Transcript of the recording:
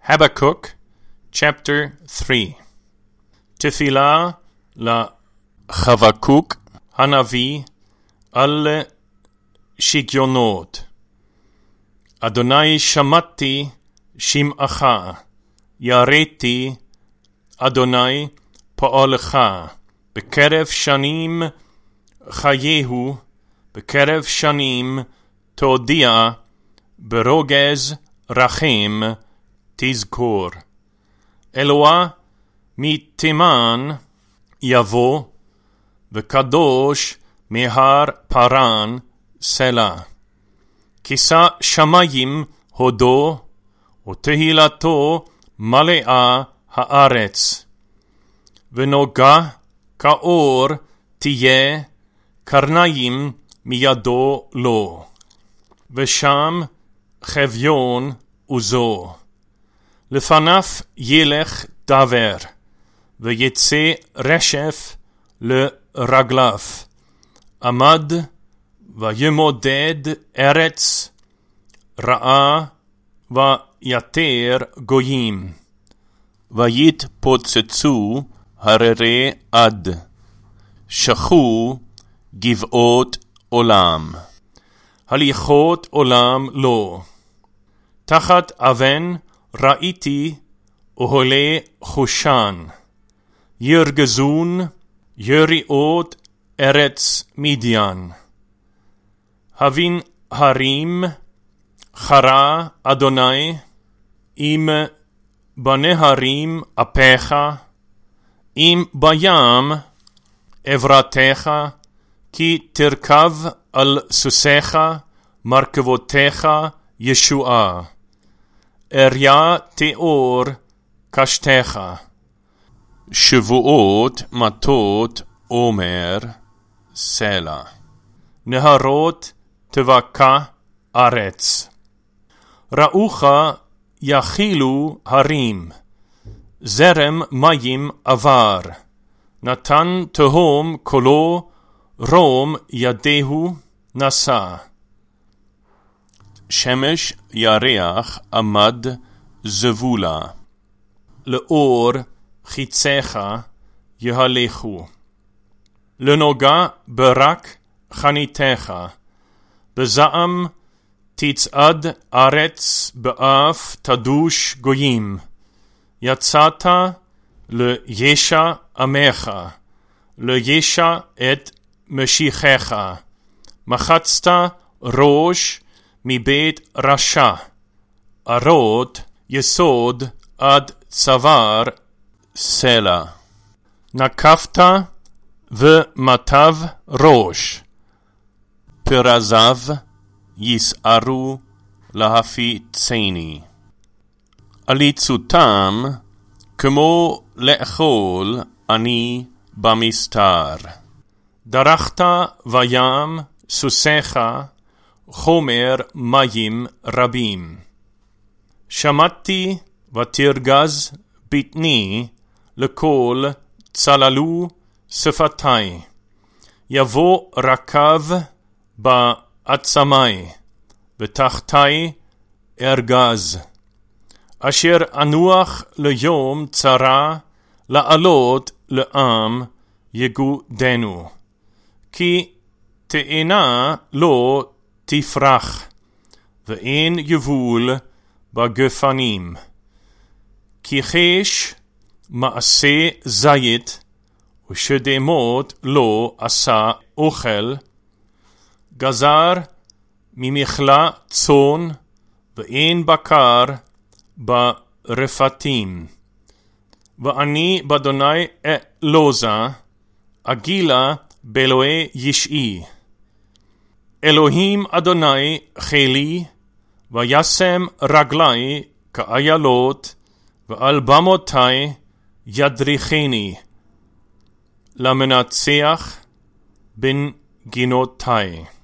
Habakkuk, chapter 3. Tefillah לחבקוק הנביא על שיגיונות. אדוני שמעתי שמעך, יראתי אדוני פועלך, בקרב שנים חייהו, בקרב שנים תודיע, ברוגז רחם תזכור. אלוה מתימן יבוא, וקדוש מהר פרן סלע. כיסא שמיים הודו, ותהילתו מלאה הארץ. ונוגה כאור תהיה, קרניים מידו לו. ושם חביון עוזו. לפניו ילך דבר, ויצא רשף לרגליו. עמד וימודד ארץ, ראה ויתר גויים. ויתפוצצו הררי עד, שכו גבעות עולם. הליכות עולם לו. תחת אבן ראיתי אוהלי חושן, ירגזון יריעות ארץ מדיין. הבין הרים חרה אדוני, אם בנהרים אפיך, אם בים עברתך, כי תרכב על סוסיך, מרכבותיך ישועה. אריה תיאור קשתך, שבועות מטות עומר סלע. נהרות תבקע ארץ. ראוך יכילו הרים, זרם מים עבר. נתן תהום קולו, רום ידהו נשא. שמש ירח עמד זבולה, לאור חיציך יהלכו. לנוגה ברק חניתך, בזעם תצעד ארץ, באף תדוש גויים. יצאת לישע עמך, לישע את משיחך. מחצת ראש מבית רשע, ארות יסוד עד צוואר סלע. נקפת ומטב ראש, פרזיו יסערו להפיצני. עליצותם כמו לאכול אני במסתר. דרכת בים סוסיך, חומר מים רבים. שמעתי ותרגז בטני, לכל צללו שפתי. יבוא רכב בעצמי, ותחתי ארגז. אשר אנוח ליום צרה, לעלות לעם יגודנו. כי תאנה לא תפרח, ואין יבול בגפנים. כי חש מעשה זית, ושדמות לא עשה אוכל. גזר ממכלה צאן, ואין בקר ברפתים. ואני באדוני אלוזה, אגילה באלוהי ישעי. אלוהים אדוני חילי, וישם רגלי כאיילות, ועל במותי ידריכני, למנצח בין גינותי.